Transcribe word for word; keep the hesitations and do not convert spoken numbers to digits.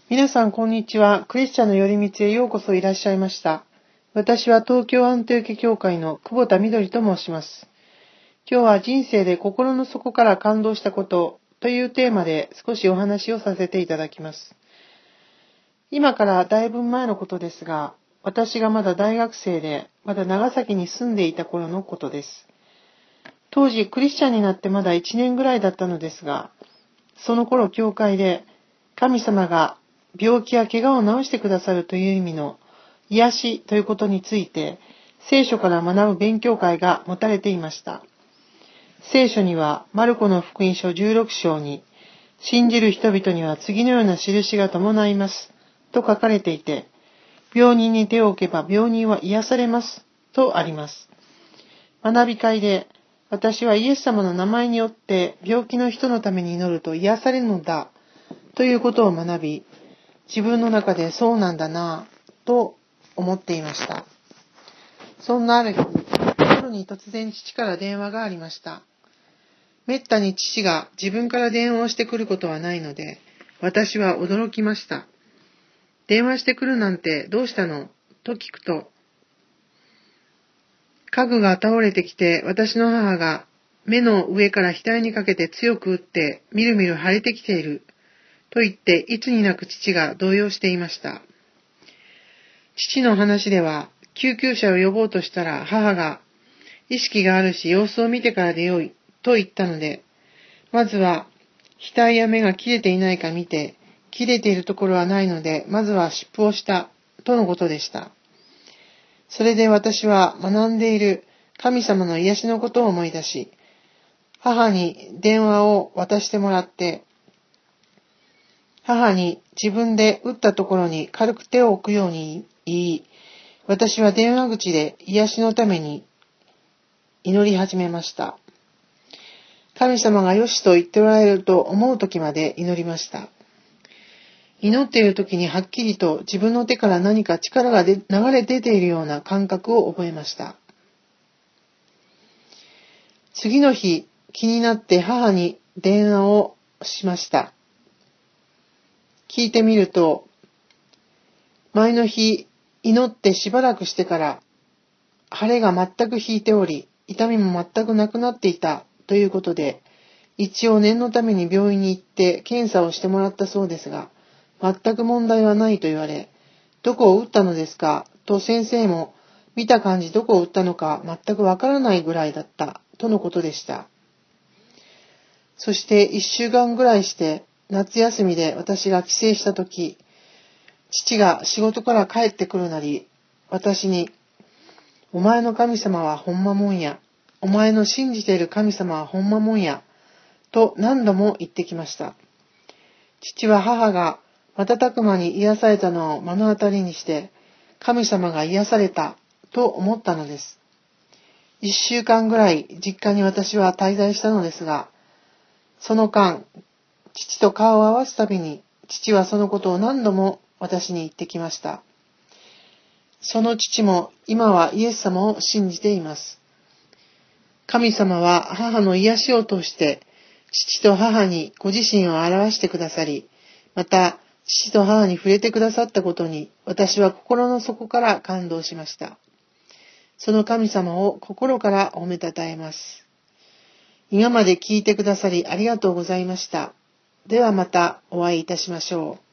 皆さんこんにちは。クリスチャンの寄り道へようこそいらっしゃいました。私は東京アントヨキ教会の久保田みどりと申します。今日は人生で心の底から感動したことというテーマで少しお話をさせていただきます。今からだいぶ前のことですが、私がまだ大学生で、まだ長崎に住んでいた頃のことです。当時クリスチャンになってまだいちねんぐらいだったのですが、その頃教会で神様が病気や怪我を治してくださるという意味の癒しということについて聖書から学ぶ勉強会が持たれていました。聖書にはマルコの福音書じゅうろく章に信じる人々には次のような印が伴いますと書かれていて、病人に手を置けば病人は癒されますとあります。学び会で私はイエス様の名前によって病気の人のために祈ると癒されるのだということを学び、自分の中でそうなんだなぁと思っていました。そんなある日、夜に突然父から電話がありました。めったに父が自分から電話をしてくることはないので、私は驚きました。電話してくるなんてどうしたのと聞くと、家具が倒れてきて私の母が目の上から額にかけて強く打ってみるみる腫れてきている。と言っていつになく父が動揺していました。父の話では救急車を呼ぼうとしたら母が意識があるし様子を見てからでよいと言ったので、まずは額や目が切れていないか見て、切れているところはないのでまずは湿布をしたとのことでした。それで私は学んでいる神様の癒しのことを思い出し、母に電話を渡してもらって、母に自分で打ったところに軽く手を置くように言い、私は電話口で癒しのために祈り始めました。神様がよしと言っておられると思う時まで祈りました。祈っている時にはっきりと自分の手から何か力が流れ出ているような感覚を覚えました。次の日、気になって母に電話をしました。聞いてみると、前の日、祈ってしばらくしてから、腫れが全く引いており、痛みも全くなくなっていたということで、一応念のために病院に行って検査をしてもらったそうですが、全く問題はないと言われ、どこを打ったのですかと先生も、見た感じどこを打ったのか全くわからないぐらいだったとのことでした。そして一週間ぐらいして、夏休みで私が帰省したとき、父が仕事から帰ってくるなり、私に、お前の神様はほんまもんや、お前の信じている神様はほんまもんや、と何度も言ってきました。父は母が瞬く間に癒されたのを目の当たりにして、神様が癒されたと思ったのです。一週間ぐらい実家に私は滞在したのですが、その間、父と顔を合わすたびに、父はそのことを何度も私に言ってきました。その父も今はイエス様を信じています。神様は母の癒しを通して、父と母にご自身を表してくださり、また父と母に触れてくださったことに、私は心の底から感動しました。その神様を心から褒めたたえます。今まで聞いてくださりありがとうございました。ではまたお会いいたしましょう。